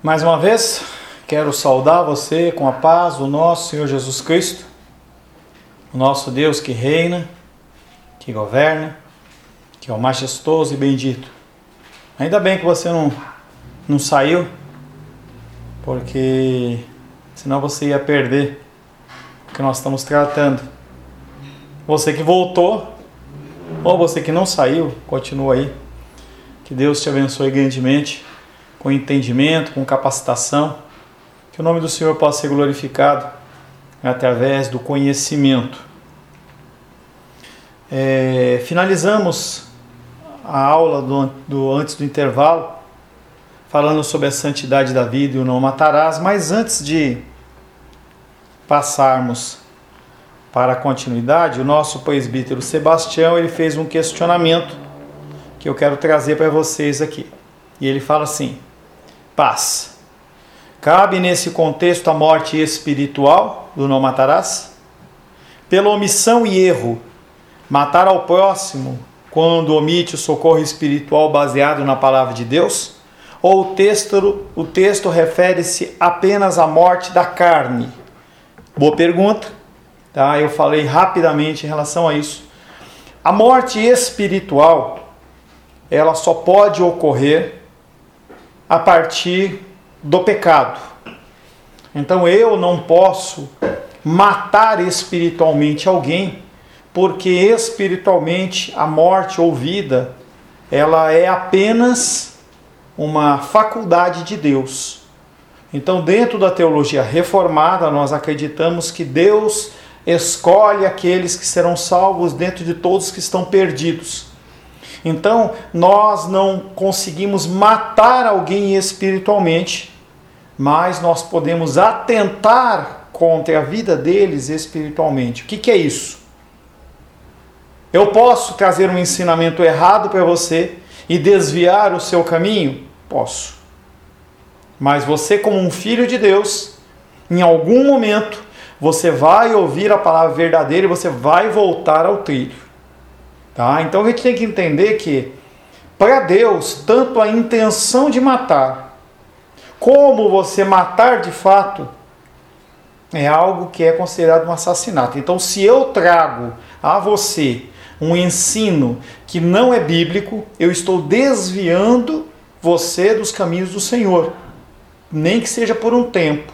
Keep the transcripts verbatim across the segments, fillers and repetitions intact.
Mais uma vez, quero saudar você com a paz do nosso Senhor Jesus Cristo, o nosso Deus que reina, que governa, que é o majestoso e bendito. Ainda bem que você não, não saiu, porque senão você ia perder o que nós estamos tratando. Você que voltou, ou você que não saiu, continua aí. Que Deus te abençoe grandemente, com entendimento, com capacitação, que o nome do Senhor possa ser glorificado através do conhecimento. É, finalizamos a aula do, do, antes do intervalo, falando sobre a santidade da vida e o não matarás, mas antes de passarmos para a continuidade, o nosso presbítero Sebastião ele fez um questionamento que eu quero trazer para vocês aqui. E ele fala assim: paz. Cabe nesse contexto a morte espiritual do não matarás? Pela omissão e erro, matar ao próximo quando omite o socorro espiritual baseado na palavra de Deus? Ou o texto, o texto refere-se apenas à morte da carne? Boa pergunta, tá? Eu falei rapidamente em relação a isso. A morte espiritual, ela só pode ocorrer a partir do pecado. Então eu não posso matar espiritualmente alguém, porque espiritualmente a morte ou vida, ela é apenas uma faculdade de Deus. Então, dentro da teologia reformada, nós acreditamos que Deus escolhe aqueles que serão salvos dentro de todos que estão perdidos. Então, nós não conseguimos matar alguém espiritualmente, mas nós podemos atentar contra a vida deles espiritualmente. O que, que é isso? Eu posso trazer um ensinamento errado para você e desviar o seu caminho? Posso. Mas você, como um filho de Deus, em algum momento, você vai ouvir a palavra verdadeira e você vai voltar ao trilho. Tá? Então a gente tem que entender que, para Deus, tanto a intenção de matar, como você matar de fato, é algo que é considerado um assassinato. Então, se eu trago a você um ensino que não é bíblico, eu estou desviando você dos caminhos do Senhor. Nem que seja por um tempo,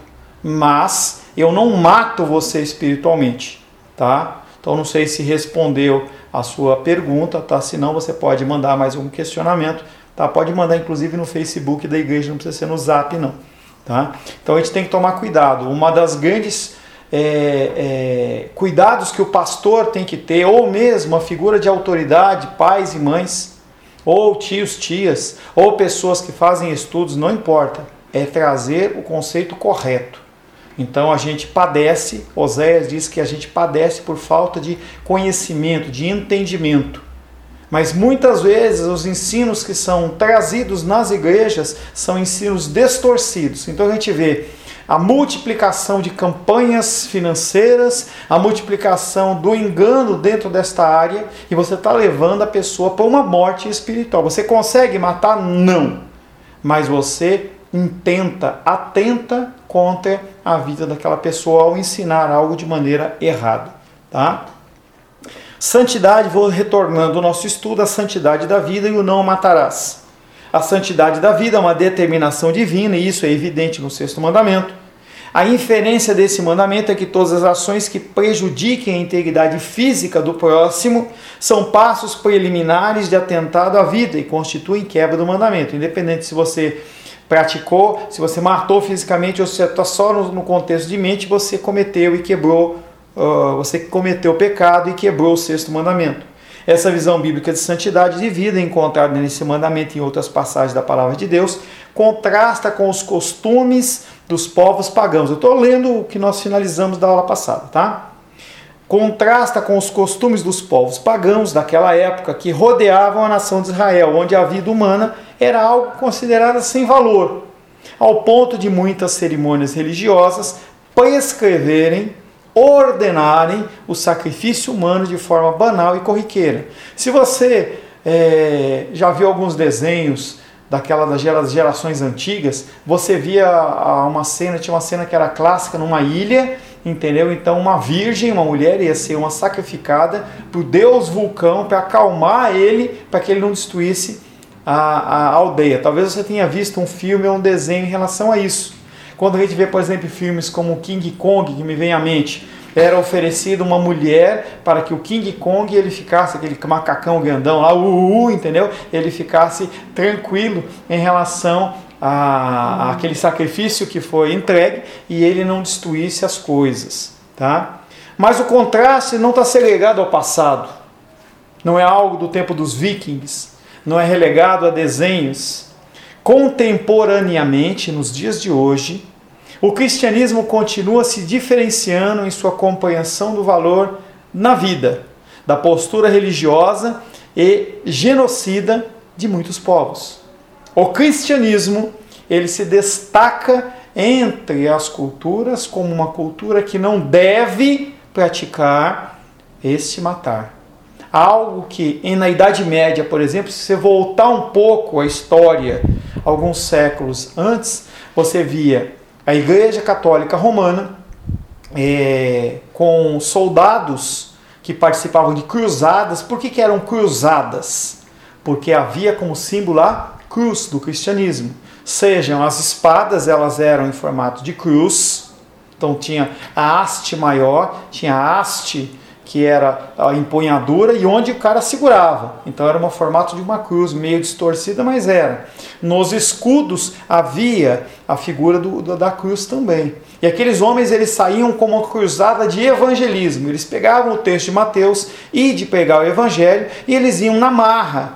mas eu não mato você espiritualmente, tá? Então não sei se respondeu a sua pergunta, tá? Se não, você pode mandar mais um questionamento, tá? Pode mandar inclusive no Facebook da igreja, não precisa ser no Zap não, tá? Então a gente tem que tomar cuidado. Uma das grandes é, é, cuidados que o pastor tem que ter, ou mesmo a figura de autoridade, pais e mães, ou tios, tias, ou pessoas que fazem estudos, não importa, é trazer o conceito correto. Então a gente padece, Oséias diz que a gente padece por falta de conhecimento, de entendimento. Mas muitas vezes os ensinos que são trazidos nas igrejas são ensinos distorcidos. Então a gente vê a multiplicação de campanhas financeiras, a multiplicação do engano dentro desta área, e você está levando a pessoa para uma morte espiritual. Você consegue matar? Não. Mas você intenta, atenta contra a vida daquela pessoa ao ensinar algo de maneira errada. Tá? Santidade, vou retornando ao nosso estudo, a santidade da vida e o não matarás. A santidade da vida é uma determinação divina, e isso é evidente no sexto mandamento. A inferência desse mandamento é que todas as ações que prejudiquem a integridade física do próximo são passos preliminares de atentado à vida e constituem quebra do mandamento. Independente se você praticou, se você matou fisicamente ou se você está só no, no contexto de mente, você cometeu e quebrou, uh, você cometeu o pecado e quebrou o sexto mandamento. Essa visão bíblica de santidade de vida, encontrada nesse mandamento e em outras passagens da palavra de Deus, contrasta com os costumes dos povos pagãos. Eu estou lendo o que nós finalizamos da aula passada, tá? Contrasta com os costumes dos povos pagãos daquela época que rodeavam a nação de Israel, onde a vida humana era algo considerado sem valor, ao ponto de muitas cerimônias religiosas prescreverem, ordenarem o sacrifício humano de forma banal e corriqueira. Se você é, já viu alguns desenhos daquela das gerações antigas, você via uma cena, tinha uma cena que era clássica numa ilha, entendeu? Então uma virgem, uma mulher ia ser uma sacrificada por Deus vulcão para acalmar ele, para que ele não destruísse a, a aldeia. Talvez você tenha visto um filme ou um desenho em relação a isso. Quando a gente vê, por exemplo, filmes como King Kong, que me vem à mente, era oferecido uma mulher para que o King Kong ele ficasse, aquele macacão grandão lá, uh, uh, uh, entendeu? Ele ficasse tranquilo em relação a, a aquele sacrifício que foi entregue e ele não destruísse as coisas, tá? Mas o contraste não está segregado ao passado, não é algo do tempo dos vikings, não é relegado a desenhos. Contemporaneamente, nos dias de hoje, o cristianismo continua se diferenciando em sua compreensão do valor na vida, da postura religiosa e genocida de muitos povos. O cristianismo, ele se destaca entre as culturas como uma cultura que não deve praticar este matar. Algo que na Idade Média, por exemplo, se você voltar um pouco a história, alguns séculos antes, você via a Igreja Católica Romana é, com soldados que participavam de cruzadas. Por que, que eram cruzadas? Porque havia como símbolo a cruz do cristianismo. Sejam as espadas, elas eram em formato de cruz, então tinha a haste maior, tinha a haste que era a empunhadura e onde o cara segurava. Então era um formato de uma cruz, meio distorcida, mas era. Nos escudos havia a figura do, da cruz também. E aqueles homens, eles saíam como uma cruzada de evangelismo. Eles pegavam o texto de Mateus e de pegar o evangelho e eles iam na marra.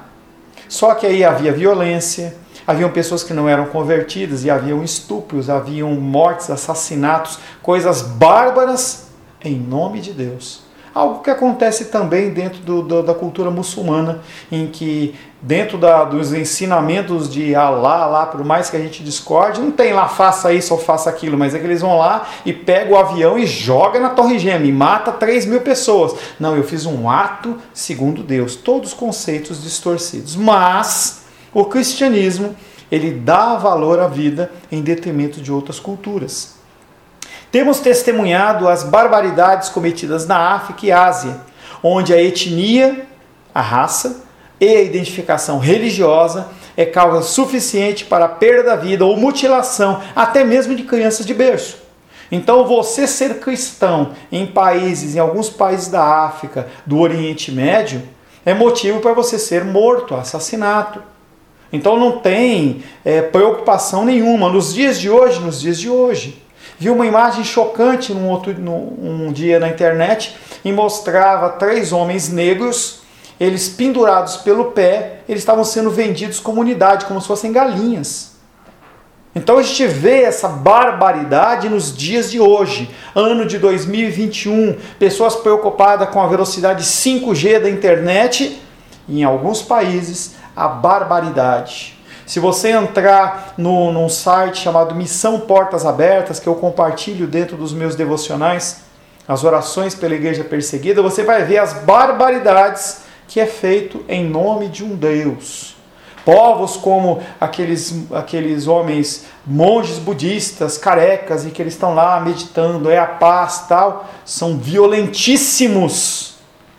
Só que aí havia violência, haviam pessoas que não eram convertidas e haviam estupros, haviam mortes, assassinatos, coisas bárbaras em nome de Deus. Algo que acontece também dentro do, do, da cultura muçulmana, em que dentro da, dos ensinamentos de Alá, lá, por mais que a gente discorde, não tem lá faça isso ou faça aquilo, mas é que eles vão lá e pegam o avião e jogam na Torre Gêmea e mata três mil pessoas. Não, eu fiz um ato segundo Deus. Todos os conceitos distorcidos. Mas o cristianismo, ele dá valor à vida em detrimento de outras culturas. Temos testemunhado as barbaridades cometidas na África e Ásia, onde a etnia, a raça e a identificação religiosa é causa suficiente para a perda da vida ou mutilação, até mesmo de crianças de berço. Então você ser cristão em países, em alguns países da África, do Oriente Médio, é motivo para você ser morto, assassinato. Então não tem é, preocupação nenhuma. Nos dias de hoje, nos dias de hoje, vi uma imagem chocante num, outro, num um dia na internet e mostrava três homens negros, eles pendurados pelo pé, eles estavam sendo vendidos como unidade, como se fossem galinhas. Então a gente vê essa barbaridade nos dias de hoje, ano de dois mil e vinte e um, pessoas preocupadas com a velocidade cinco G da internet, e em alguns países a barbaridade. Se você entrar no, num site chamado Missão Portas Abertas, que eu compartilho dentro dos meus devocionais, as orações pela igreja perseguida, você vai ver as barbaridades que é feito em nome de um Deus. Povos como aqueles, aqueles homens, monges budistas, carecas, e que eles estão lá meditando, é a paz, tal, são violentíssimos.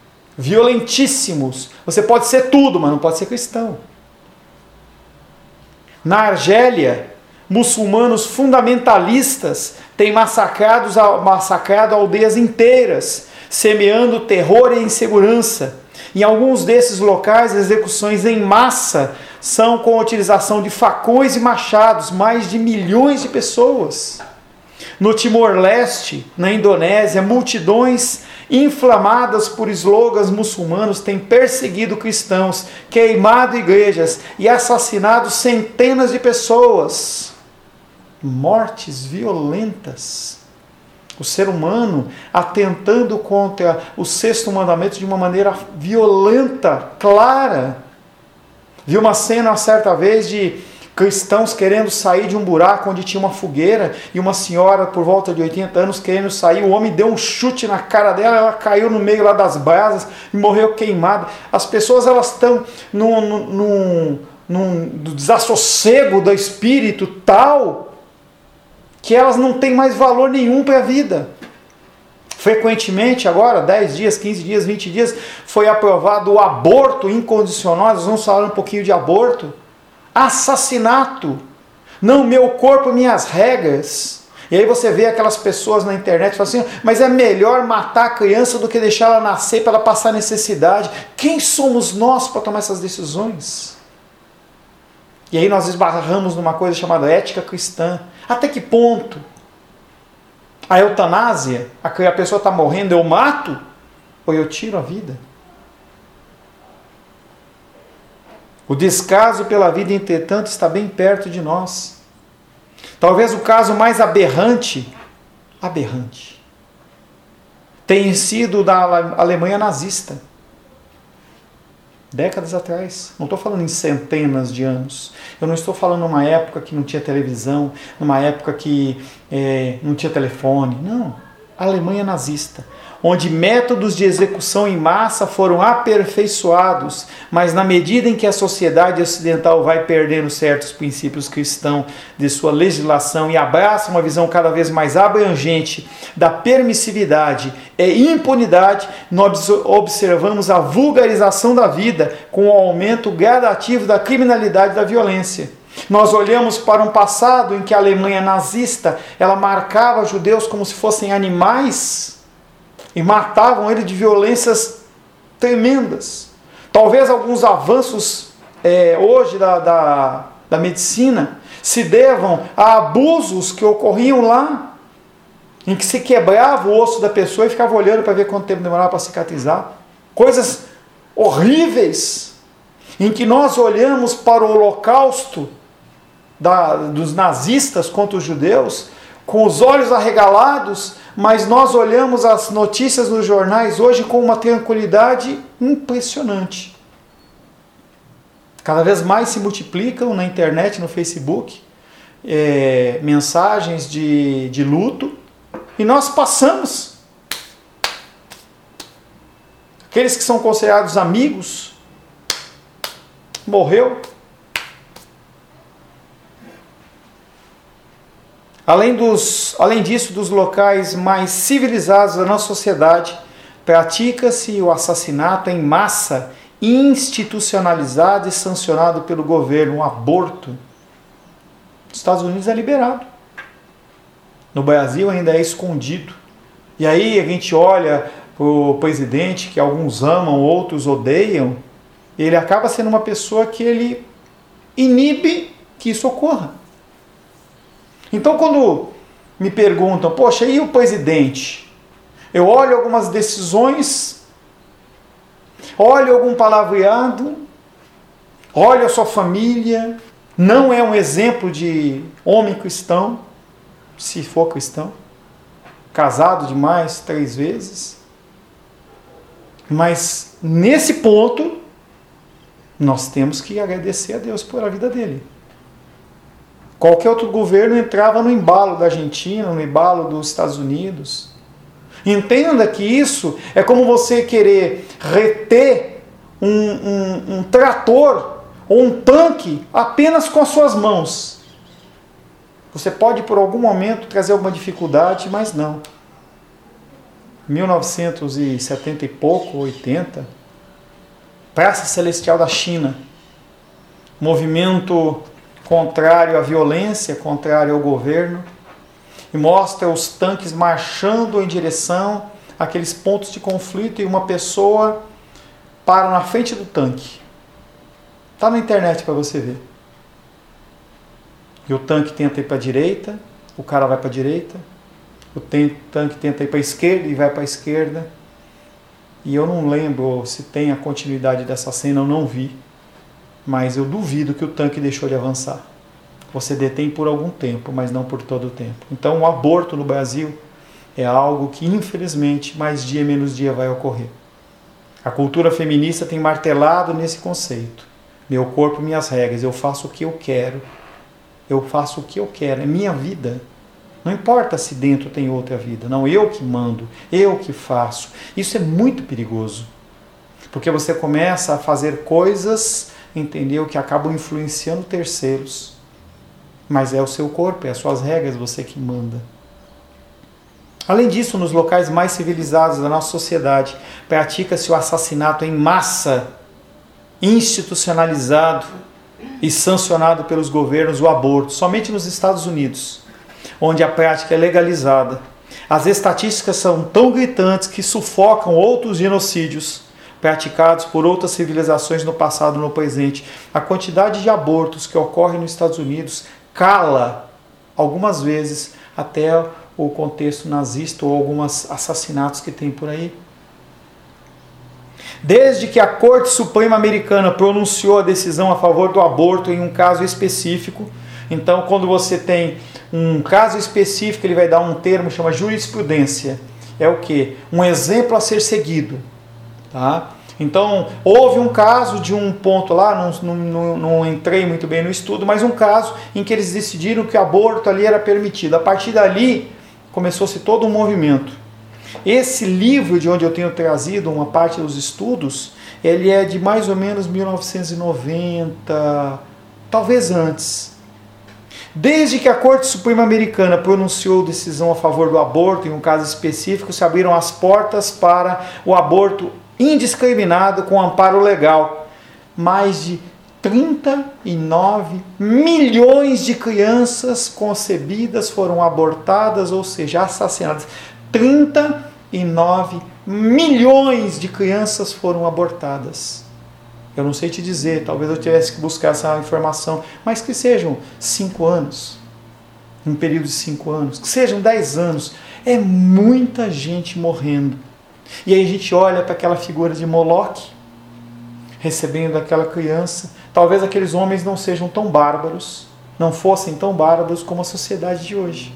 Violentíssimos. Você pode ser tudo, mas não pode ser cristão. Na Argélia, muçulmanos fundamentalistas têm massacrado, massacrado aldeias inteiras, semeando terror e insegurança. Em alguns desses locais, as execuções em massa são com a utilização de facões e machados, mais de milhões de pessoas. No Timor-Leste, na Indonésia, multidões inflamadas por slogans muçulmanos têm perseguido cristãos, queimado igrejas e assassinado centenas de pessoas. Mortes violentas. O ser humano atentando contra o sexto mandamento de uma maneira violenta, clara. Vi uma cena uma certa vez de cristãos querendo sair de um buraco onde tinha uma fogueira e uma senhora por volta de oitenta anos querendo sair. O homem deu um chute na cara dela, ela caiu no meio lá das brasas e morreu queimada. As pessoas elas estão num, num, num desassossego do espírito tal que elas não têm mais valor nenhum para a vida. Frequentemente, agora, dez dias, quinze dias, vinte dias, foi aprovado o aborto incondicional. Nós vamos falar um pouquinho de aborto. Assassinato. Não, meu corpo, minhas regras. E aí você vê aquelas pessoas na internet e fala assim, mas é melhor matar a criança do que deixar ela nascer para ela passar necessidade. Quem somos nós para tomar essas decisões? E aí nós esbarramos numa coisa chamada ética cristã. Até que ponto? A eutanásia, a pessoa está morrendo, eu mato ou eu tiro a vida? O descaso pela vida, entretanto, está bem perto de nós. Talvez o caso mais aberrante, aberrante, tenha sido da Alemanha nazista. Décadas atrás. Não estou falando em centenas de anos. Eu não estou falando numa época que não tinha televisão, numa época que é, não tinha telefone. Não. A Alemanha nazista, onde métodos de execução em massa foram aperfeiçoados, mas na medida em que a sociedade ocidental vai perdendo certos princípios cristãos de sua legislação e abraça uma visão cada vez mais abrangente da permissividade e impunidade, nós observamos a vulgarização da vida com o aumento gradativo da criminalidade e da violência. Nós olhamos para um passado em que a Alemanha nazista, ela marcava judeus como se fossem animais e matavam eles de violências tremendas. Talvez alguns avanços é, hoje da, da, da medicina se devam a abusos que ocorriam lá, em que se quebrava o osso da pessoa e ficava olhando para ver quanto tempo demorava para cicatrizar. Coisas horríveis, em que nós olhamos para o holocausto da, dos nazistas contra os judeus com os olhos arregalados, mas nós olhamos as notícias nos jornais hoje com uma tranquilidade impressionante. Cada vez mais se multiplicam na internet, no Facebook, é, mensagens de, de luto, e nós passamos. Aqueles que são considerados amigos, morreu. Além, dos, além disso, dos locais mais civilizados da nossa sociedade, pratica-se o assassinato em massa, institucionalizado e sancionado pelo governo, um aborto. Nos Estados Unidos é liberado. No Brasil ainda é escondido. E aí a gente olha para o presidente, que alguns amam, outros odeiam, e ele acaba sendo uma pessoa que ele inibe que isso ocorra. Então, quando me perguntam, poxa, e o presidente? Eu olho algumas decisões, olho algum palavreado, olho a sua família, não é um exemplo de homem cristão, se for cristão, casado demais três vezes, mas nesse ponto, nós temos que agradecer a Deus por a vida dele. Qualquer outro governo entrava no embalo da Argentina, no embalo dos Estados Unidos. Entenda que isso é como você querer reter um, um, um trator ou um tanque apenas com as suas mãos. Você pode por algum momento trazer alguma dificuldade, mas não. mil novecentos e setenta e pouco, oitenta, Praça Celestial da China, movimento contrário à violência, contrário ao governo, e mostra os tanques marchando em direção àqueles pontos de conflito e uma pessoa para na frente do tanque. Está na internet para você ver. E o tanque tenta ir para a direita, o cara vai para a direita, o tanque tenta ir para a esquerda e vai para a esquerda. E eu não lembro se tem a continuidade dessa cena, eu não vi. Mas eu duvido que o tanque deixou de avançar. Você detém por algum tempo, mas não por todo o tempo. Então o aborto no Brasil é algo que infelizmente mais dia menos dia vai ocorrer. A cultura feminista tem martelado nesse conceito. Meu corpo, minhas regras, eu faço o que eu quero. Eu faço o que eu quero, é minha vida. Não importa se dentro tem outra vida. Não, eu que mando, eu que faço. Isso é muito perigoso. Porque você começa a fazer coisas entendeu que acabam influenciando terceiros. Mas é o seu corpo, é as suas regras, você que manda. Além disso, nos locais mais civilizados da nossa sociedade, pratica-se o assassinato em massa, institucionalizado e sancionado pelos governos, o aborto, somente nos Estados Unidos, onde a prática é legalizada. As estatísticas são tão gritantes que sufocam outros genocídios praticados por outras civilizações no passado e no presente. A quantidade de abortos que ocorre nos Estados Unidos cala, algumas vezes, até o contexto nazista ou alguns assassinatos que tem por aí. Desde que a Corte Suprema Americana pronunciou a decisão a favor do aborto em um caso específico, então quando você tem um caso específico, ele vai dar um termo, chama jurisprudência. É o quê? Um exemplo a ser seguido. Tá? Então, houve um caso de um ponto lá, não, não, não entrei muito bem no estudo, mas um caso em que eles decidiram que o aborto ali era permitido. A partir dali, começou-se todo um movimento. Esse livro, de onde eu tenho trazido uma parte dos estudos, ele é de mais ou menos mil novecentos e noventa, talvez antes. Desde que a Corte Suprema Americana pronunciou decisão a favor do aborto, em um caso específico, se abriram as portas para o aborto indiscriminado com amparo legal. Mais de trinta e nove milhões de crianças concebidas foram abortadas, ou seja, assassinadas. trinta e nove milhões de crianças foram abortadas. Eu não sei te dizer, talvez eu tivesse que buscar essa informação, mas que sejam cinco anos, um período de cinco anos, que sejam dez anos, é muita gente morrendo. E aí a gente olha para aquela figura de Moloque, recebendo aquela criança. Talvez aqueles homens não sejam tão bárbaros, não fossem tão bárbaros como a sociedade de hoje.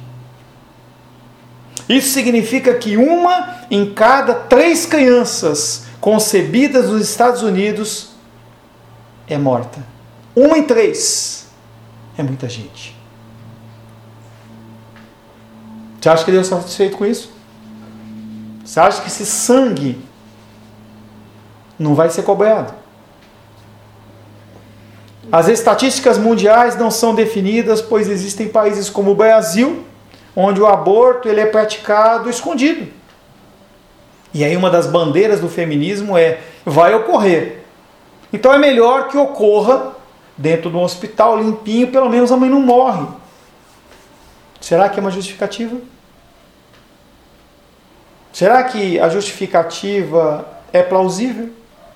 Isso significa que uma em cada três crianças concebidas nos Estados Unidos é morta. Uma em três. É muita gente. Você acha que Deus está satisfeito com isso? Você acha que esse sangue não vai ser cobrado? As estatísticas mundiais não são definidas, pois existem países como o Brasil, onde o aborto ele é praticado escondido. E aí uma das bandeiras do feminismo é, vai ocorrer. Então é melhor que ocorra dentro de um hospital limpinho, pelo menos a mãe não morre. Será que é uma justificativa? Será que a justificativa é plausível?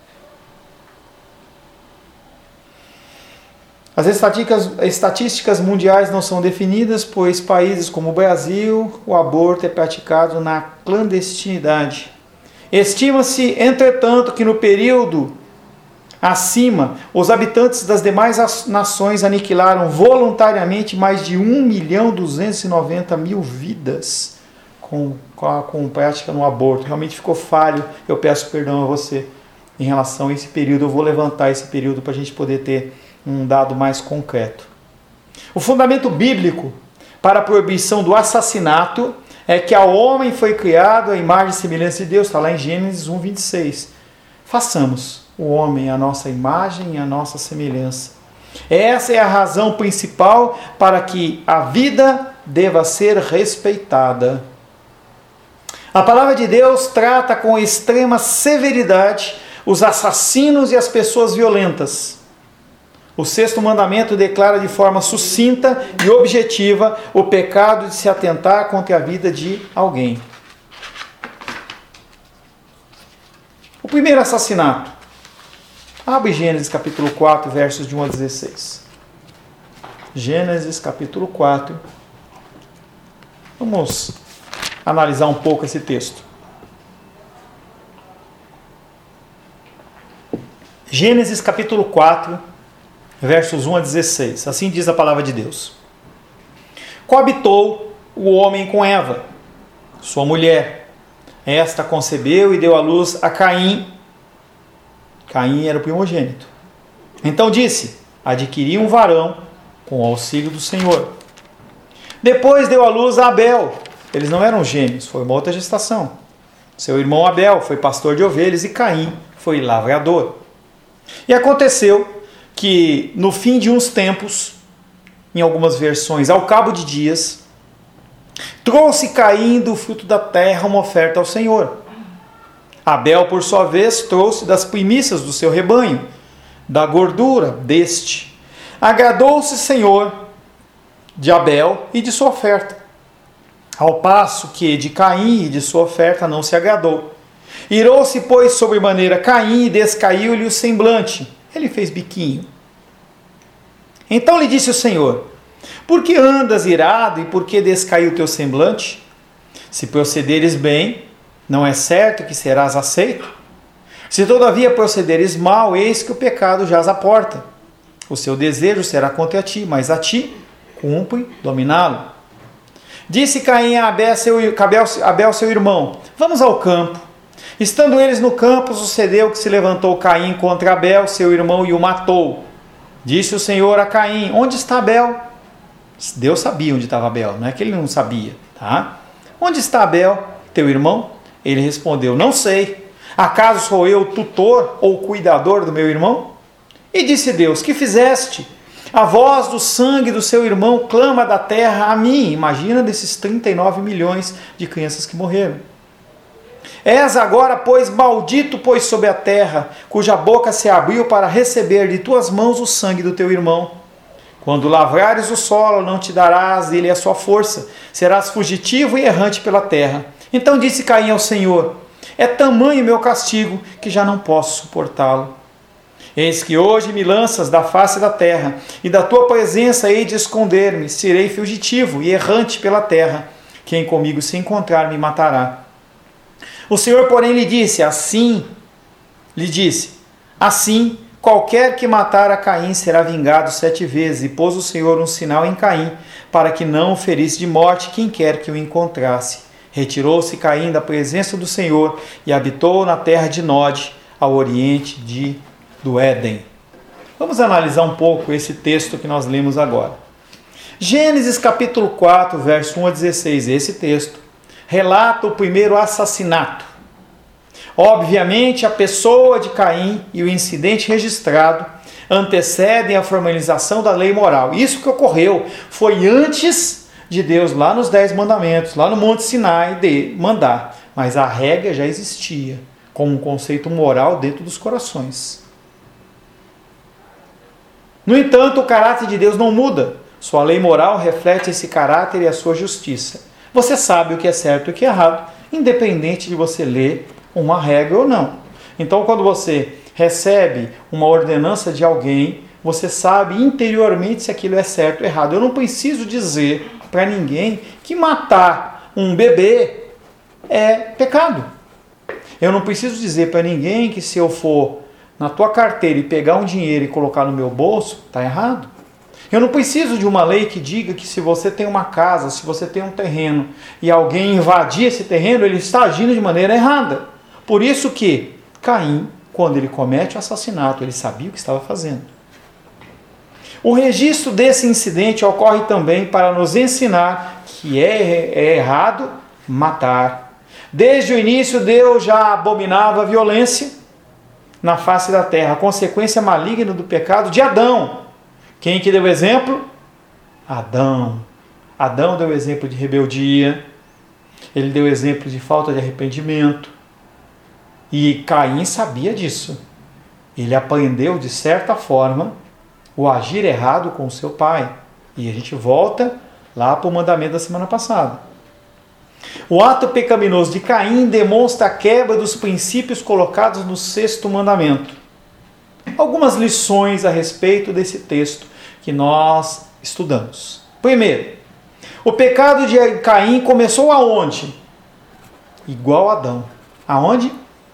As estatísticas, estatísticas mundiais não são definidas, pois países como o Brasil, o aborto é praticado na clandestinidade. Estima-se, entretanto, que no período acima, os habitantes das demais nações aniquilaram voluntariamente mais de um milhão duzentos e noventa mil vidas com, com, a, com prática no aborto. Realmente ficou falho, eu peço perdão a você em relação a esse período. Eu vou levantar esse período para a gente poder ter um dado mais concreto. O fundamento bíblico para a proibição do assassinato é que ao homem foi criado a imagem e semelhança de Deus, está lá em Gênesis um, vinte e seis. Façamos o homem a nossa imagem e a nossa semelhança. Essa é a razão principal para que a vida deva ser respeitada. A palavra de Deus trata com extrema severidade os assassinos e as pessoas violentas. O sexto mandamento declara de forma sucinta e objetiva o pecado de se atentar contra a vida de alguém. O primeiro assassinato. Abre Gênesis capítulo quatro, versos de um a dezesseis. Gênesis capítulo quatro. Vamos analisar um pouco esse texto. Gênesis capítulo quatro, versos um a dezesseis. Assim diz a palavra de Deus. Coabitou o homem com Eva, sua mulher. Esta concebeu e deu à luz a Caim. Caim era o primogênito. Então disse, adquiri um varão com o auxílio do Senhor. Depois deu à luz a Abel. Eles não eram gêmeos, foi uma outra gestação. Seu irmão Abel foi pastor de ovelhas e Caim foi lavrador. E aconteceu que no fim de uns tempos, em algumas versões, ao cabo de dias, trouxe Caim do fruto da terra uma oferta ao Senhor. Abel, por sua vez, trouxe das primícias do seu rebanho, da gordura deste. Agradou-se o Senhor de Abel e de sua oferta, ao passo que de Caim e de sua oferta não se agradou. Irou-se, pois, sobremaneira Caim e descaiu-lhe o semblante. Ele fez biquinho. Então lhe disse o Senhor: por que andas irado e por que descaiu o teu semblante? Se procederes bem, não é certo que serás aceito? Se todavia procederes mal, eis que o pecado jaz à porta. O seu desejo será contra ti, mas a ti cumpre dominá-lo. Disse Caim a Abel seu, Abel, seu irmão: vamos ao campo. Estando eles no campo, sucedeu que se levantou Caim contra Abel, seu irmão, e o matou. Disse o Senhor a Caim: onde está Abel? Deus sabia onde estava Abel, não é que ele não sabia, tá? Onde está Abel, teu irmão? Ele respondeu: não sei. Acaso sou eu tutor ou cuidador do meu irmão? E disse Deus: que fizeste? A voz do sangue do seu irmão clama da terra a mim. Imagina desses trinta e nove milhões de crianças que morreram. És agora, pois, maldito, pois, sobre a terra, cuja boca se abriu para receber de tuas mãos o sangue do teu irmão. Quando lavrares o solo, não te darás dele a sua força. Serás fugitivo e errante pela terra. Então disse Caim ao Senhor: é tamanho meu castigo que já não posso suportá-lo. Eis que hoje me lanças da face da terra, e da tua presença hei de esconder-me. Serei fugitivo e errante pela terra. Quem comigo se encontrar me matará. O Senhor, porém, lhe disse, assim, lhe disse, assim, qualquer que matar a Caim será vingado sete vezes. E pôs o Senhor um sinal em Caim, para que não o ferisse de morte quem quer que o encontrasse. Retirou-se Caim da presença do Senhor e habitou na terra de Nod, ao oriente de, do Éden. Vamos analisar um pouco esse texto que nós lemos agora. Gênesis capítulo quatro, verso um a dezesseis, esse texto relata o primeiro assassinato. Obviamente, a pessoa de Caim e o incidente registrado antecedem a formalização da lei moral. Isso que ocorreu foi antes de Deus, lá nos Dez Mandamentos, lá no Monte Sinai, de mandar. Mas a regra já existia, como um conceito moral dentro dos corações. No entanto, o caráter de Deus não muda. Sua lei moral reflete esse caráter e a sua justiça. Você sabe o que é certo e o que é errado, independente de você ler uma regra ou não. Então, quando você recebe uma ordenança de alguém, você sabe interiormente se aquilo é certo ou errado. Eu não preciso dizer para ninguém que matar um bebê é pecado. Eu não preciso dizer para ninguém que se eu for na tua carteira e pegar um dinheiro e colocar no meu bolso, está errado. Eu não preciso de uma lei que diga que se você tem uma casa, se você tem um terreno e alguém invadir esse terreno, ele está agindo de maneira errada. Por isso que Caim, quando ele comete o assassinato, ele sabia o que estava fazendo. O registro desse incidente ocorre também para nos ensinar que é, é errado matar. Desde o início, Deus já abominava a violência na face da terra, a consequência maligna do pecado de Adão. Quem que deu exemplo? Adão. Adão deu exemplo de rebeldia, ele deu exemplo de falta de arrependimento. E Caim sabia disso. Ele aprendeu, de certa forma, o agir errado com o seu pai. E a gente volta lá para o mandamento da semana passada. O ato pecaminoso de Caim demonstra a quebra dos princípios colocados no sexto mandamento. Algumas lições a respeito desse texto que nós estudamos. Primeiro, o pecado de Caim começou aonde? Igual a Adão. Aonde?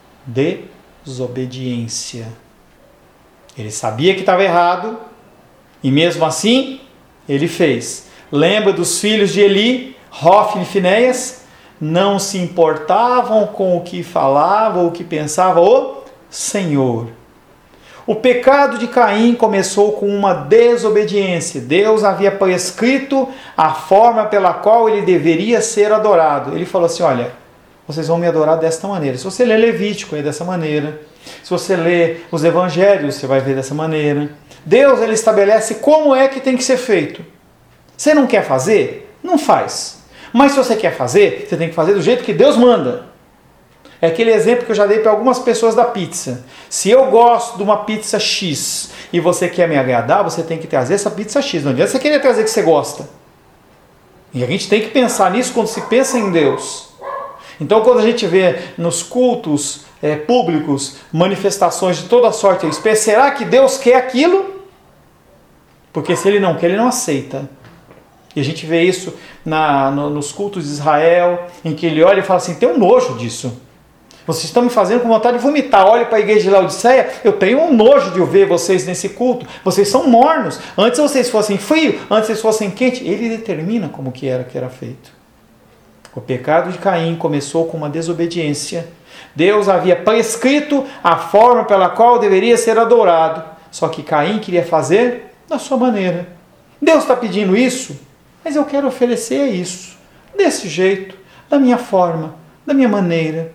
Desobediência. Ele sabia que estava errado e mesmo assim ele fez. Lembra dos filhos de Eli, Hofni e Finéias? Não se importavam com o que falava ou o que pensava o Senhor. O pecado de Caim começou com uma desobediência. Deus havia prescrito a forma pela qual ele deveria ser adorado. Ele falou assim, olha, vocês vão me adorar desta maneira. Se você ler Levítico, é dessa maneira. Se você ler os evangelhos, você vai ver dessa maneira. Deus ele estabelece como é que tem que ser feito. Você não quer fazer? Não faz. Mas se você quer fazer, você tem que fazer do jeito que Deus manda. É aquele exemplo que eu já dei para algumas pessoas da pizza. Se eu gosto de uma pizza X e você quer me agradar, você tem que trazer essa pizza X. Não adianta você querer trazer o que você gosta. E a gente tem que pensar nisso quando se pensa em Deus. Então, quando a gente vê nos cultos é, públicos manifestações de toda sorte e espécie, será que Deus quer aquilo? Porque se Ele não quer, Ele não aceita. E a gente vê isso na, no, nos cultos de Israel, em que Ele olha e fala assim, tem um nojo disso. Vocês estão me fazendo com vontade de vomitar. Olha para a igreja de Laodiceia, eu tenho um nojo de ver vocês nesse culto. Vocês são mornos. Antes vocês fossem frios, antes vocês fossem quentes. Ele determina como que era que era feito. O pecado de Caim começou com uma desobediência. Deus havia prescrito a forma pela qual deveria ser adorado. Só que Caim queria fazer da sua maneira. Deus está pedindo isso, mas eu quero oferecer isso. Desse jeito, da minha forma, da minha maneira.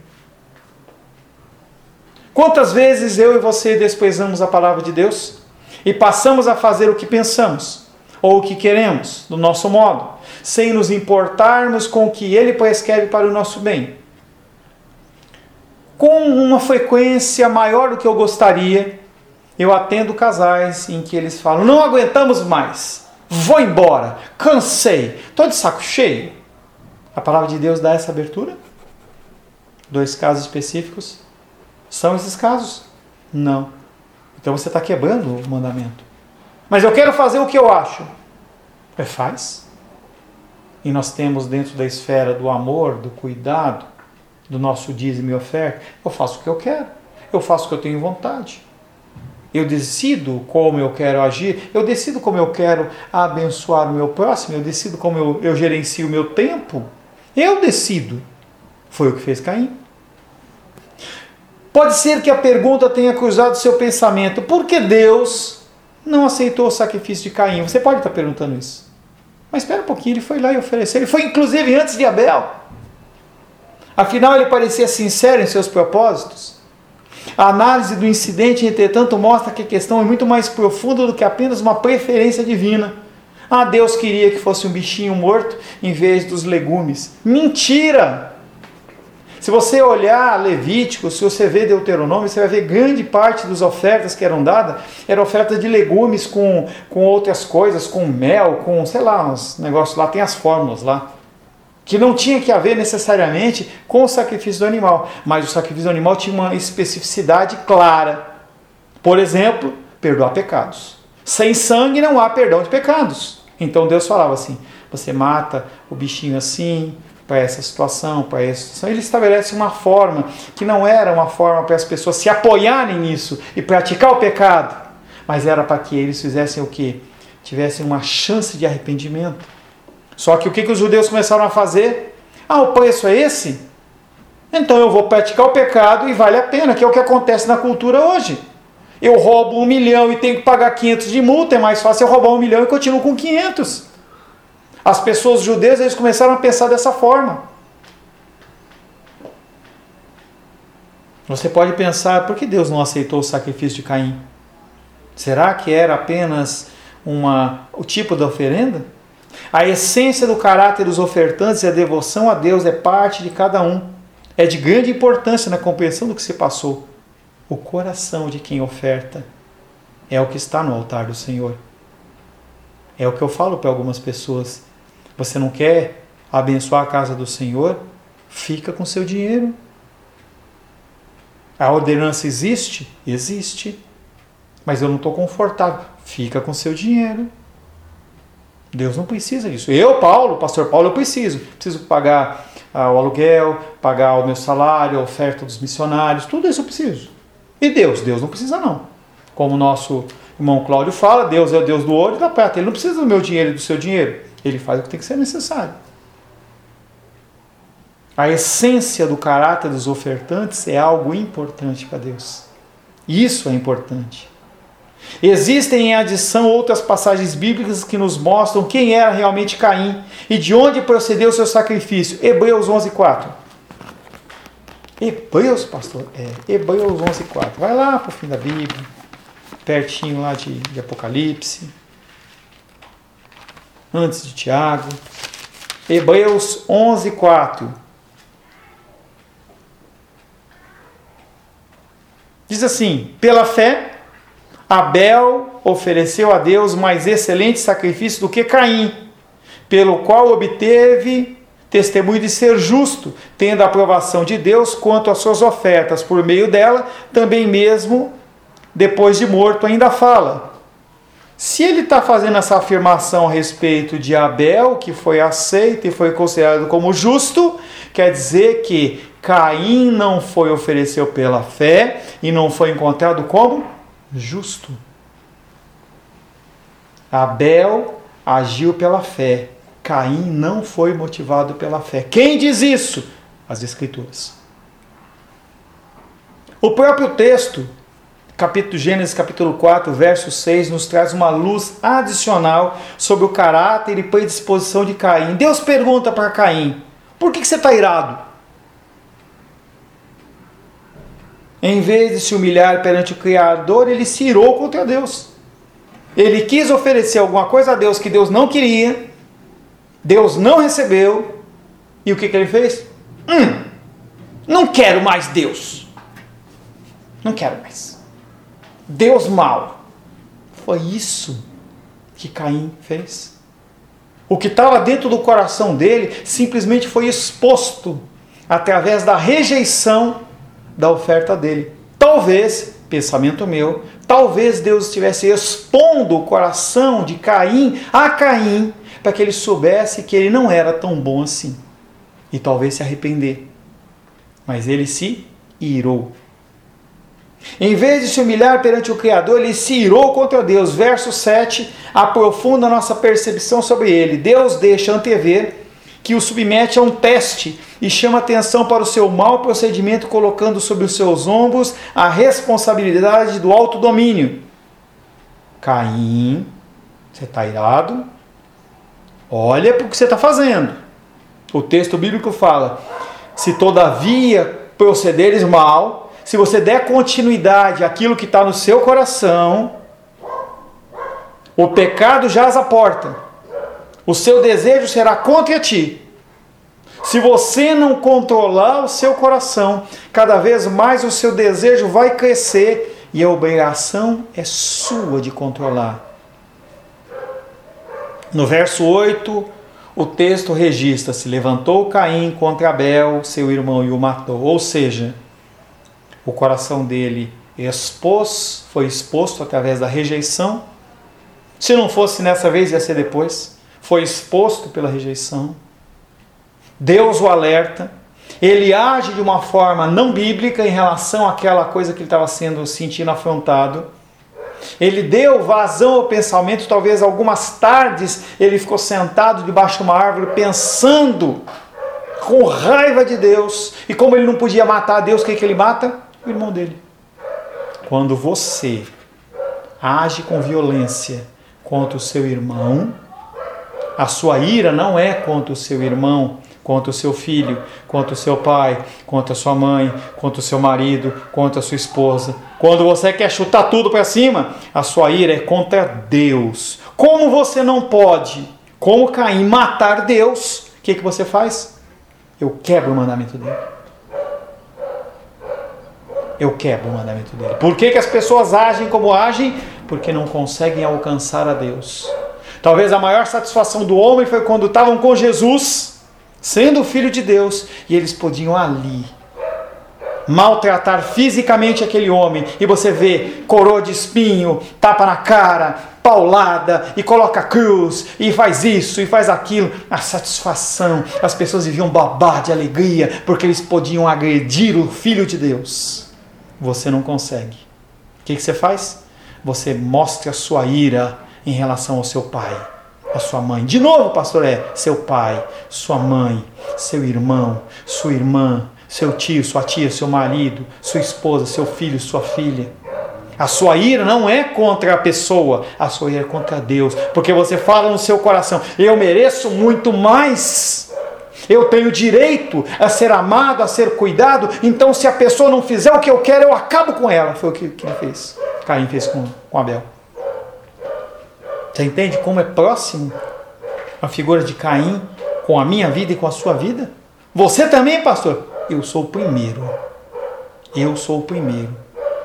Quantas vezes eu e você desprezamos a palavra de Deus e passamos a fazer o que pensamos ou o que queremos, do nosso modo, sem nos importarmos com o que Ele prescreve para o nosso bem? Com uma frequência maior do que eu gostaria, eu atendo casais em que eles falam, não aguentamos mais, vou embora, cansei, estou de saco cheio. A palavra de Deus dá essa abertura? Dois casos específicos. São esses casos? Não. Então você está quebrando o mandamento. Mas eu quero fazer o que eu acho. É, faz. E nós temos dentro da esfera do amor, do cuidado, do nosso dízimo e oferta, eu faço o que eu quero. Eu faço o que eu tenho vontade. Eu decido como eu quero agir. Eu decido como eu quero abençoar o meu próximo. Eu decido como eu, eu gerencio o meu tempo. Eu decido. Foi o que fez Caim. Pode ser que a pergunta tenha cruzado seu pensamento. Por que Deus não aceitou o sacrifício de Caim? Você pode estar perguntando isso. Mas espera um pouquinho, ele foi lá e ofereceu. Ele foi inclusive antes de Abel. Afinal, ele parecia sincero em seus propósitos. A análise do incidente, entretanto, mostra que a questão é muito mais profunda do que apenas uma preferência divina. Ah, Deus queria que fosse um bichinho morto em vez dos legumes. Mentira! Se você olhar Levítico, se você ver Deuteronômio, você vai ver grande parte das ofertas que eram dadas, era oferta de legumes com, com outras coisas, com mel, com, sei lá, uns negócios lá, tem as fórmulas lá, que não tinha que haver necessariamente com o sacrifício do animal, mas o sacrifício do animal tinha uma especificidade clara. Por exemplo, perdoar pecados. Sem sangue não há perdão de pecados. Então Deus falava assim, você mata o bichinho assim, para essa situação, para essa situação. Ele estabelece uma forma que não era uma forma para as pessoas se apoiarem nisso e praticar o pecado, mas era para que eles fizessem o quê? Tivessem uma chance de arrependimento. Só que o que, que os judeus começaram a fazer? Ah, o preço é esse? Então eu vou praticar o pecado e vale a pena, que é o que acontece na cultura hoje. Eu roubo um milhão e tenho que pagar quinhentos de multa, é mais fácil eu roubar um milhão e continuo com quinhentos. As pessoas judeus, eles começaram a pensar dessa forma. Você pode pensar, por que Deus não aceitou o sacrifício de Caim? Será que era apenas uma, o tipo da oferenda? A essência do caráter dos ofertantes e a devoção a Deus é parte de cada um. É de grande importância na compreensão do que se passou. O coração de quem oferta é o que está no altar do Senhor. É o que eu falo para algumas pessoas. Você não quer abençoar a casa do Senhor? Fica com seu dinheiro. A ordenança existe? Existe. Mas eu não estou confortável. Fica com seu dinheiro. Deus não precisa disso. Eu, Paulo, pastor Paulo, eu preciso. Preciso pagar ah, o aluguel, pagar o meu salário, a oferta dos missionários, tudo isso eu preciso. E Deus? Deus não precisa não. Como o nosso irmão Cláudio fala, Deus é o Deus do ouro e da prata. Ele não precisa do meu dinheiro e do seu dinheiro. Ele faz o que tem que ser necessário. A essência do caráter dos ofertantes é algo importante para Deus. Isso é importante. Existem em adição outras passagens bíblicas que nos mostram quem era realmente Caim e de onde procedeu o seu sacrifício. Hebreus onze, quatro. Hebreus, pastor? É, Hebreus onze, quatro. Vai lá para o fim da Bíblia. pertinho lá de, de Apocalipse, antes de Tiago. Hebreus onze, quatro. Diz assim: pela fé, Abel ofereceu a Deus mais excelente sacrifício do que Caim, pelo qual obteve testemunho de ser justo, tendo a aprovação de Deus quanto às suas ofertas. Por meio dela, também mesmo, depois de morto, ainda fala. Se ele está fazendo essa afirmação a respeito de Abel, que foi aceito e foi considerado como justo, quer dizer que Caim não foi oferecido pela fé e não foi encontrado como justo. Abel agiu pela fé. Caim não foi motivado pela fé. Quem diz isso? As Escrituras. O próprio texto, capítulo Gênesis capítulo quatro, verso seis, nos traz uma luz adicional sobre o caráter e predisposição de Caim. Deus pergunta para Caim: por que você está irado? Em vez de se humilhar perante o Criador, ele se irou contra Deus. Ele quis oferecer alguma coisa a Deus que Deus não queria, Deus não recebeu, e o que, que ele fez? Hum, não quero mais Deus. Não quero mais. Deus mau. Foi isso que Caim fez. O que estava dentro do coração dele simplesmente foi exposto através da rejeição da oferta dele. Talvez, pensamento meu, talvez Deus estivesse expondo o coração de Caim a Caim para que ele soubesse que ele não era tão bom assim. E talvez se arrepender. Mas ele se irou. Em vez de se humilhar perante o Criador, ele se irou contra Deus. Verso sete aprofunda a nossa percepção sobre ele. Deus deixa antever que o submete a um teste e chama atenção para o seu mau procedimento, colocando sobre os seus ombros a responsabilidade do autodomínio. Caim, você está irado? Olha para o que você está fazendo. O texto bíblico fala: se todavia procederes mal, se você der continuidade àquilo que está no seu coração, o pecado jaz à porta. O seu desejo será contra ti. Se você não controlar o seu coração, cada vez mais o seu desejo vai crescer e a obrigação é sua de controlar. No verso oito, o texto registra: se levantou Caim contra Abel, seu irmão, e o matou. Ou seja, o coração dele expôs, foi exposto através da rejeição. Se não fosse nessa vez, ia ser depois. Foi exposto pela rejeição. Deus o alerta. Ele age de uma forma não bíblica em relação àquela coisa que ele estava sendo sentindo afrontado. Ele deu vazão ao pensamento. Talvez algumas tardes ele ficou sentado debaixo de uma árvore pensando com raiva de Deus. E como ele não podia matar Deus, o que, que ele mata? O irmão dele. Quando você age com violência contra o seu irmão, a sua ira não é contra o seu irmão, contra o seu filho, contra o seu pai, contra a sua mãe, contra o seu marido, contra a sua esposa. Quando você quer chutar tudo para cima, a sua ira é contra Deus. Como você não pode, como Caim, matar Deus, o que, que você faz? Eu quebro o mandamento dele. Eu quebro o mandamento dele. Por que, que as pessoas agem como agem? Porque não conseguem alcançar a Deus. Talvez a maior satisfação do homem foi quando estavam com Jesus, sendo o Filho de Deus, e eles podiam ali maltratar fisicamente aquele homem. E você vê coroa de espinho, tapa na cara, paulada, e coloca cruz, e faz isso, e faz aquilo. A satisfação, as pessoas viviam babar de alegria, porque eles podiam agredir o Filho de Deus. Você não consegue. O que, que você faz? Você mostra a sua ira em relação ao seu pai, a sua mãe. De novo, pastor, é seu pai, sua mãe, seu irmão, sua irmã, seu tio, sua tia, seu marido, sua esposa, seu filho, sua filha. A sua ira não é contra a pessoa, a sua ira é contra Deus, porque você fala no seu coração: eu mereço muito mais. Eu tenho direito a ser amado, a ser cuidado, então se a pessoa não fizer o que eu quero, eu acabo com ela. Foi o que, que ele fez. Caim fez com, com Abel. Você entende como é próximo a figura de Caim com a minha vida e com a sua vida? Você também, pastor? Eu sou o primeiro. Eu sou o primeiro.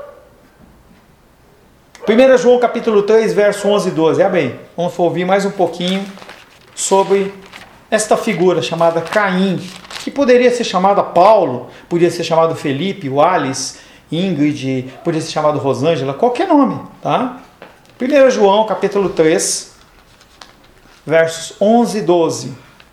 primeiro João capítulo três, verso onze e doze. É bem, vamos ouvir mais um pouquinho sobre esta figura chamada Caim, que poderia ser chamada Paulo, poderia ser chamado Felipe, Wallace, Ingrid, poderia ser chamado Rosângela, qualquer nome, tá? primeiro João capítulo três, versos onze e doze.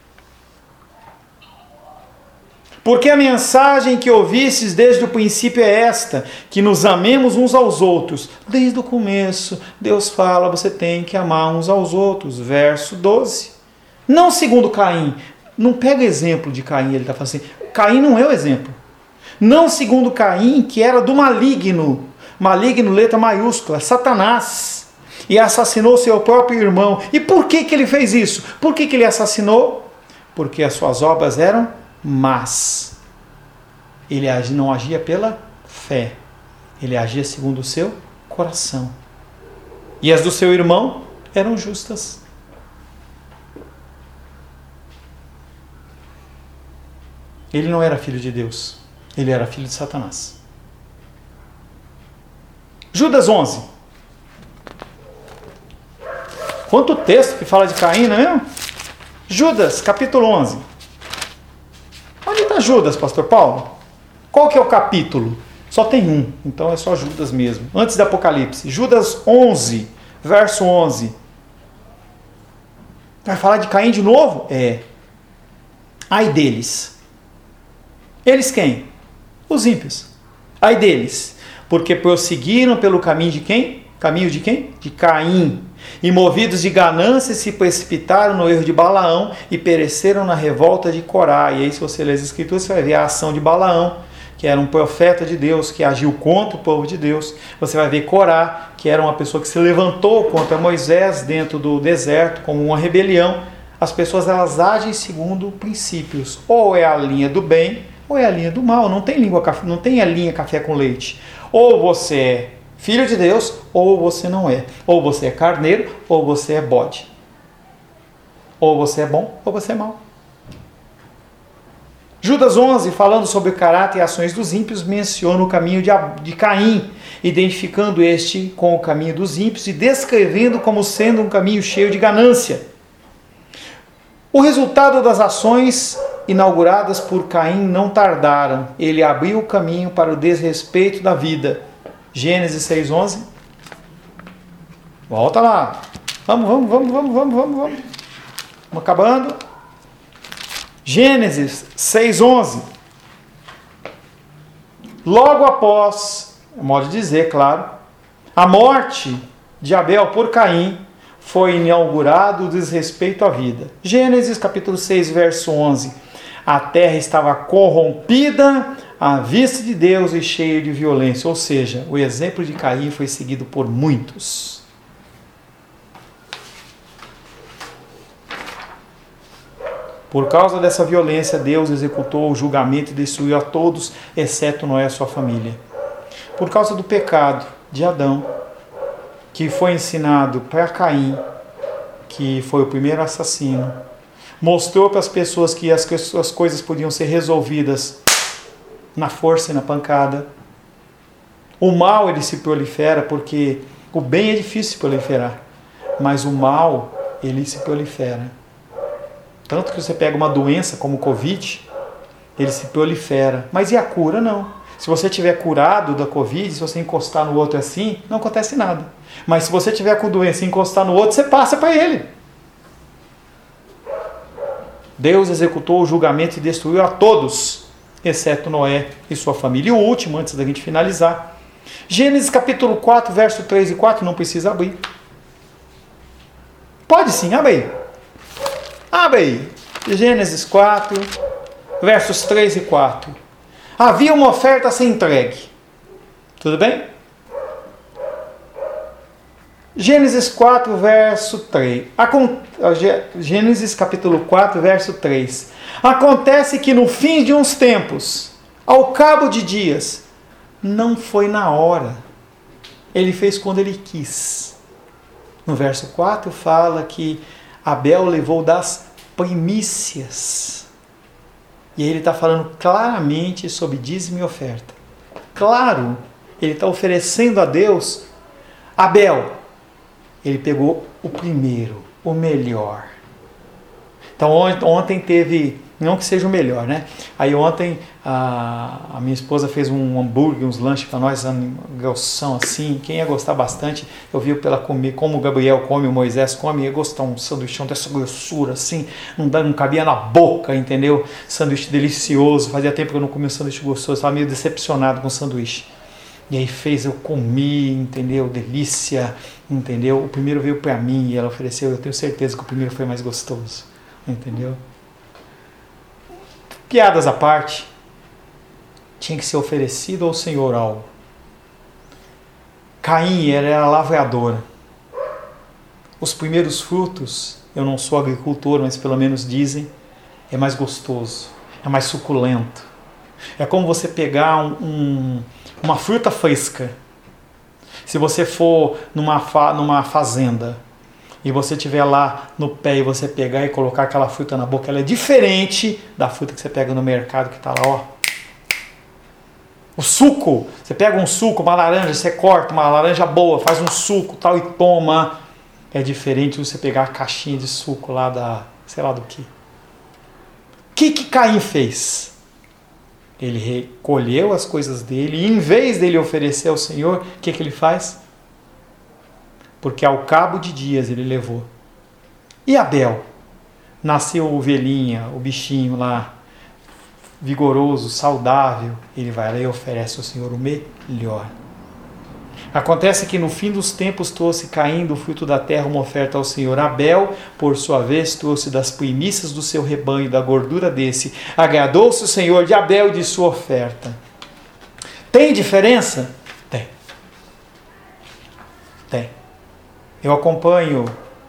Porque a mensagem que ouvistes desde o princípio é esta, que nos amemos uns aos outros. Desde o começo, Deus fala, você tem que amar uns aos outros. Verso doze. Não segundo Caim. Não pega exemplo de Caim, ele está falando assim. Caim não é o exemplo. Não segundo Caim, que era do maligno. Maligno, letra maiúscula, Satanás. E assassinou seu próprio irmão. E por que, que ele fez isso? Por que, que ele assassinou? Porque as suas obras eram mas ele não agia pela fé, ele agia segundo o seu coração. E as do seu irmão eram justas. Ele não era filho de Deus, ele era filho de Satanás. Judas onze. Quanto texto que fala de Caim, não é mesmo? Judas, capítulo onze. Onde está Judas, pastor Paulo? Qual que é o capítulo? Só tem um, então é só Judas mesmo. Antes do Apocalipse. Judas onze, verso onze. Vai falar de Caim de novo? É. Ai deles. Eles quem? Os ímpios. Ai deles. Porque prosseguiram pelo caminho de quem? Caminho de quem? De Caim. E movidos de ganância se precipitaram no erro de Balaão e pereceram na revolta de Corá. E aí, se você ler as Escrituras, você vai ver a ação de Balaão, que era um profeta de Deus, que agiu contra o povo de Deus. Você vai ver Corá, que era uma pessoa que se levantou contra Moisés dentro do deserto, como uma rebelião. As pessoas, elas agem segundo princípios. Ou é a linha do bem, ou é a linha do mal. Não tem, língua, não tem a linha café com leite. Ou você é filho de Deus, ou você não é. Ou você é carneiro, ou você é bode. Ou você é bom, ou você é mau. Judas onze, falando sobre o caráter e ações dos ímpios, menciona o caminho de, de Caim, identificando este com o caminho dos ímpios e descrevendo como sendo um caminho cheio de ganância. O resultado das ações inauguradas por Caim não tardaram. Ele abriu o caminho para o desrespeito da vida. Gênesis seis, onze. Volta lá. Vamos, vamos, vamos, vamos, vamos, vamos, vamos. Vamos acabando. Gênesis seis, onze. Logo após, modo de dizer, claro, a morte de Abel por Caim, foi inaugurado o desrespeito à vida. Gênesis capítulo seis, verso onze. A terra estava corrompida à vista de Deus e cheia de violência. Ou seja, o exemplo de Caim foi seguido por muitos. Por causa dessa violência, Deus executou o julgamento e destruiu a todos, exceto Noé e sua família. Por causa do pecado de Adão, que foi ensinado para Caim, que foi o primeiro assassino, mostrou para as pessoas que as, as coisas podiam ser resolvidas na força e na pancada. O mal, ele se prolifera porque o bem é difícil se proliferar, mas o mal, ele se prolifera. Tanto que você pega uma doença como o Covid, ele se prolifera. Mas e a cura? Não. Se você tiver curado da Covid, se você encostar no outro assim, não acontece nada. Mas se você tiver com doença e encostar no outro, você passa para ele. Deus executou o julgamento e destruiu a todos, exceto Noé e sua família. E o último, antes da gente finalizar, Gênesis capítulo quatro, verso três e quatro, não precisa abrir. Pode sim, abre aí. Abre aí. Gênesis quatro, versos três e quatro. Havia uma oferta a ser entregue. Tudo bem? Gênesis quatro, verso três. Acon... Gênesis capítulo quatro, verso três. Acontece que no fim de uns tempos, ao cabo de dias, não foi na hora. Ele fez quando ele quis. No verso quatro fala que Abel levou das primícias. E aí ele está falando claramente sobre dízimo e oferta. Claro, ele está oferecendo a Deus. Abel, ele pegou o primeiro, o melhor. Então ontem teve, não que seja o melhor, né? Aí ontem a, a minha esposa fez um hambúrguer, uns lanches para nós, um grossão assim. Quem ia gostar bastante, eu vi pela comer, como o Gabriel come, o Moisés come, ia gostar um sanduichão dessa grossura assim, não, não cabia na boca, entendeu? Sanduíche delicioso, fazia tempo que eu não comia um sanduíche gostoso, estava meio decepcionado com o sanduíche. E aí fez, eu comi, entendeu? Delícia, entendeu? O primeiro veio para mim e ela ofereceu, eu tenho certeza que o primeiro foi mais gostoso, entendeu? Piadas à parte, tinha que ser oferecido ao Senhor algo. Caim era a lavradora. Os primeiros frutos, eu não sou agricultor, mas pelo menos dizem, é mais gostoso, é mais suculento. É como você pegar um, um, uma fruta fresca. Se você for numa, fa, numa fazenda e você estiver lá no pé e você pegar e colocar aquela fruta na boca, ela é diferente da fruta que você pega no mercado que está lá, ó. O suco, você pega um suco, uma laranja, você corta uma laranja boa, faz um suco tal e toma. É diferente de você pegar a caixinha de suco lá da, sei lá do que. O que que Caim fez? Ele recolheu as coisas dele e em vez dele oferecer ao Senhor, o que que ele faz? Porque ao cabo de dias ele levou. E Abel? Nasceu ovelhinha, o bichinho lá, vigoroso, saudável, ele vai lá e oferece ao Senhor o melhor. Acontece que no fim dos tempos trouxe Caim do fruto da terra uma oferta ao Senhor. Abel, por sua vez, trouxe das primícias do seu rebanho, da gordura desse. Agradou-se o Senhor de Abel e de sua oferta. Tem diferença? Tem. Tem. Eu acompanho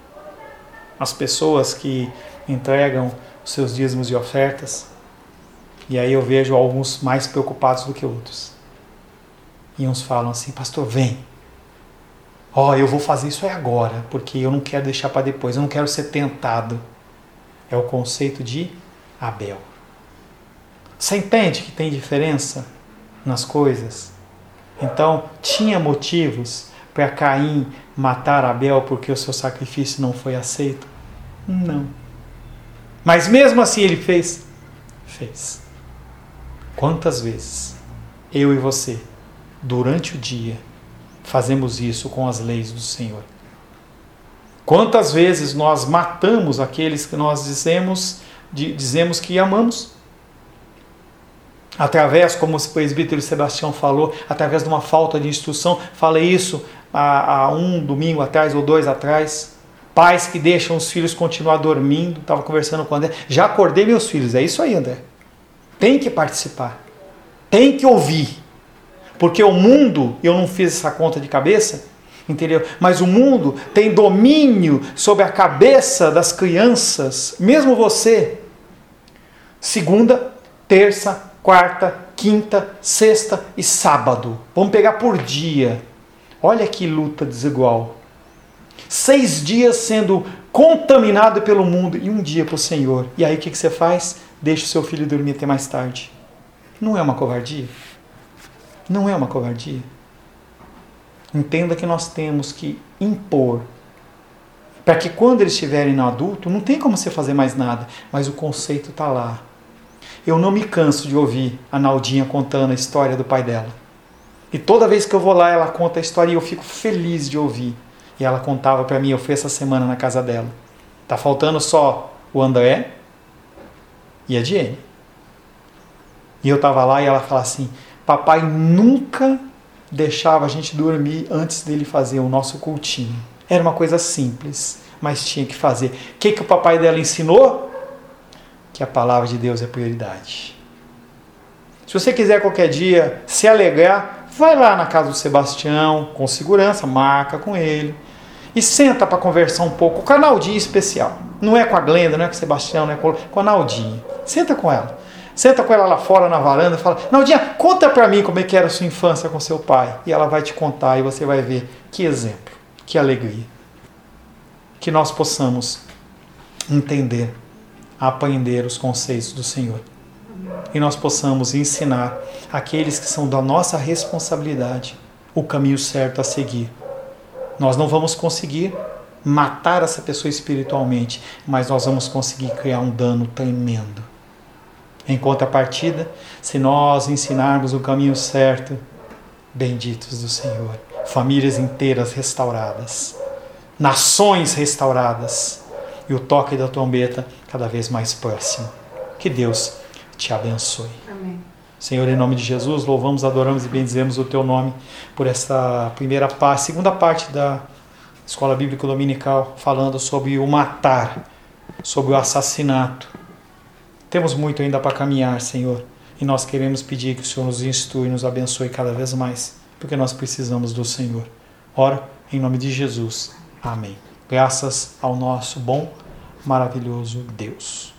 as pessoas que entregam os seus dízimos e ofertas. E aí eu vejo alguns mais preocupados do que outros. E uns falam assim, pastor, vem. Ó, oh, eu vou fazer isso agora, porque eu não quero deixar para depois, eu não quero ser tentado. É o conceito de Abel. Você entende que tem diferença nas coisas? Então, tinha motivos para Caim matar Abel porque o seu sacrifício não foi aceito? Não. Mas mesmo assim ele fez? Fez. Quantas vezes eu e você, durante o dia, fazemos isso com as leis do Senhor? Quantas vezes nós matamos aqueles que nós dizemos, dizemos que amamos? Através, como o presbítero Sebastião falou, através de uma falta de instrução. Falei isso há, há um domingo atrás ou dois atrás. Pais que deixam os filhos continuar dormindo. Estava conversando com o André. Já acordei meus filhos. É isso aí, André. Tem que participar. Tem que ouvir. Porque o mundo, eu não fiz essa conta de cabeça, entendeu? Mas o mundo tem domínio sobre a cabeça das crianças, mesmo você. Segunda, terça, quarta, quinta, sexta e sábado. Vamos pegar por dia. Olha que luta desigual. Seis dias sendo contaminado pelo mundo e um dia para o Senhor. E aí o que, que você faz? Deixa o seu filho dormir até mais tarde. Não é uma covardia? Não é uma covardia? Entenda que nós temos que impor, para que quando eles estiverem no adulto, não tem como você fazer mais nada, mas o conceito está lá. Eu não me canso de ouvir a Naldinha contando a história do pai dela. E toda vez que eu vou lá, ela conta a história e eu fico feliz de ouvir. E ela contava para mim, eu fui essa semana na casa dela. Tá faltando só o André e a Diene. E eu estava lá e ela fala assim, papai nunca deixava a gente dormir antes dele fazer o nosso cultinho. Era uma coisa simples, mas tinha que fazer. O que, que o papai dela ensinou? Que a palavra de Deus é prioridade. Se você quiser qualquer dia se alegrar, vai lá na casa do Sebastião, com segurança, marca com ele. e senta para conversar um pouco com a Naldinha especial. Não é com a Glenda, não é com o Sebastião, não é com a Naldinha. Senta com ela. Senta com ela lá fora na varanda e fala: Naldinha, conta para mim como é que era a sua infância com seu pai. E ela vai te contar e você vai ver que exemplo, que alegria. Que nós possamos entender, aprender os conceitos do Senhor. E nós possamos ensinar aqueles que são da nossa responsabilidade o caminho certo a seguir. Nós não vamos conseguir matar essa pessoa espiritualmente, mas nós vamos conseguir criar um dano tremendo. Em contrapartida, se nós ensinarmos o caminho certo, benditos do Senhor, famílias inteiras restauradas, nações restauradas e o toque da trombeta cada vez mais próximo. Que Deus te abençoe. Amém. Senhor, em nome de Jesus, louvamos, adoramos e bendizemos o Teu nome por essa primeira parte, segunda parte da Escola Bíblica Dominical, falando sobre o matar, sobre o assassinato. Temos muito ainda para caminhar, Senhor, e nós queremos pedir que o Senhor nos instrui e nos abençoe cada vez mais, porque nós precisamos do Senhor. Ora, em nome de Jesus. Amém. Graças ao nosso bom, maravilhoso Deus.